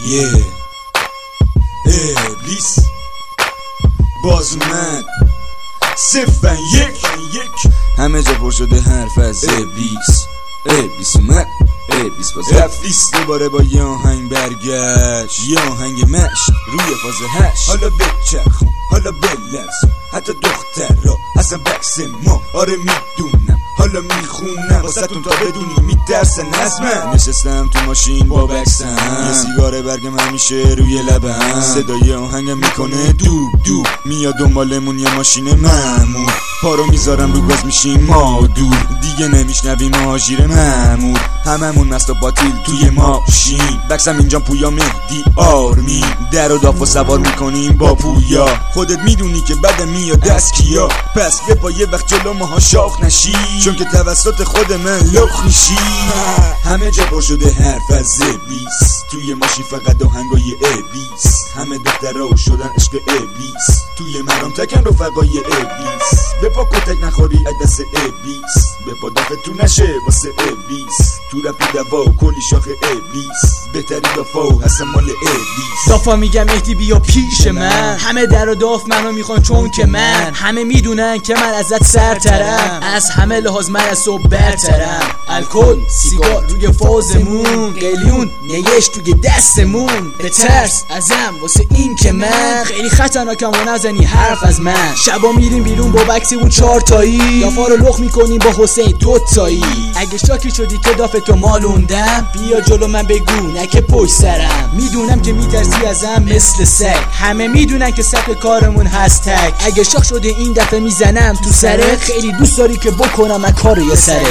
ابلیس باز من 0-1 همه جا پر شده حرف از ابلیس اومد، ابلیس باز رفت دوباره با یه آهنگ برگشت، یه آهنگ مشت روی فاز 8. حالا بچرخون، حالا بلرزون، حتی دختر را اصلا بکس ما. آره میدونم، حالا میخونم واسهتون تا بدونی میترسن از من. نشستم تو ماشین با بکسم، یه سیگار برگم همیشه روی لبم، صدای آهنگم میکنه دوب دوب، میاد دنبالمون یه ماشین مامور، پارو میذارم رو گاز میشیم ما دور، دیگه نمیشنویم آژیر مامور، هممون مست و باطیل توی ماشین، بکسم اینجا پویا مهدی آرمین، در و داف و سوار میکنیم با پویا، خودت میدونی که بعد میاد دست کیا، پس یه پا یه وقت جلو ماها شاخ نشی، چون که توسط خود من لخ میشی. همه جا پر شده حرف از ابلیس، توی ماشین فقط آهنگای ابلیس، همه دخترها شدن عشق ابلیس، توی مرام تکن رفقای ابلیس، به پا کتک نخوری از دست ابلیس، به پا دافتون نشه واسه ابلیس، تو رپی دوا و کلی شاخ ابلیس، بهتری دافا و حسن مال ابلیس. دافا میگم مهدی بیا پیش من، همه در و داف منو میخوان چون که من، همه میدونن که من ازت سرترم، از همه لحاظ من از صبح برترم، الکل سیگار روی فازمون، قلیون نیش توی دستمون، به ترس ازم واسه این که من خیلی خطرناکم و نزنی حرف از من، شبا میریم بیرون با بکسیمون 4 تایی، دافا رو لخ میکنیم با حسین 2 تایی، اگه شاکی شدی که دافتو مالوندم بیا جلو من بگو نکه پشت سرم، میدونم که میترسی ازم مثل سگ، همه میدونن که سبک کارمون هست تک، اگه شاخ شده این دفعه میزنم تو سرت، خیلی دوست داری که بکنم من کارو یه سره.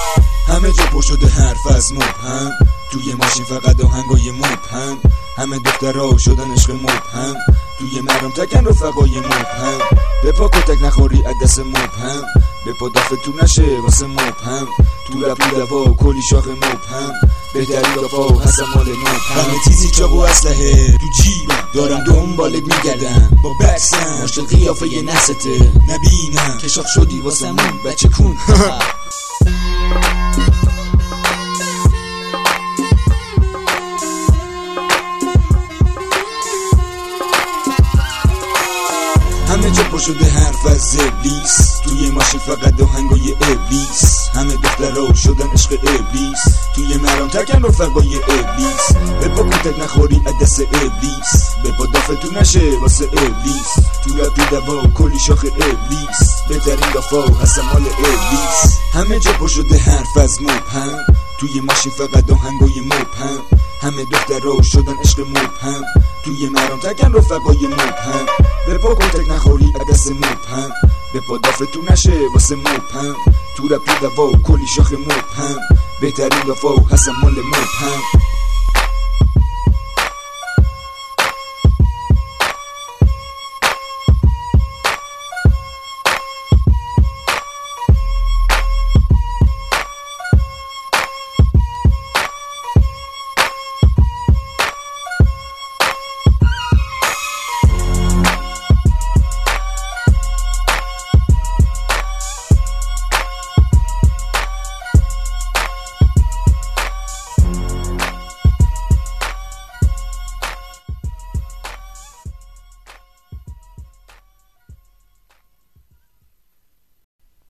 همه جا پر شده حرف از مبهم، توی ماشین فقط آهنگای مبهم، همه دخترها شدن عشق مبهم، توی مرام تکن رفقای مبهم، به پا کتک نخوری از دست مبهم، به پا دافتون نشه واسه مبهم، تو رپی دوا و کلی شاخ مبهم، بهتری دافا و حسن مال مبهم، همه چیزی چاق و اسلحه تو جیبم، دارم دنبالت میگردم با بکسم، مشت قیافه ی نسته نبینم که شاخ شدی واسمون بچه کون. همه جا پر شده حرف از ابلیس، توی ماشین فقط آهنگای ابلیس، همه دخترها شدن عشق ابلیس، توی مرام تکن رفقای ابلیس، به پا کتک نخوری از دست ابلیس، به پا دافتون نشه واسه ابلیس، تو رپی دوا و کلی شاخ ابلیس، بهترین دافا و حسن مال ابلیس. همه جا پر شده حرف از مبهم، توی ماشین فقط آهنگای مبهم، همه دخترها شدن عشق مبهم، توی مرام تکن رفقای مبهم، به پا کتک نخوری از دست مبهم، به پا دافتون نشه واسه مبهم، تو رپی دوا و کلی شاخ مبهم، بهترین دافا و حسن مال مبهم.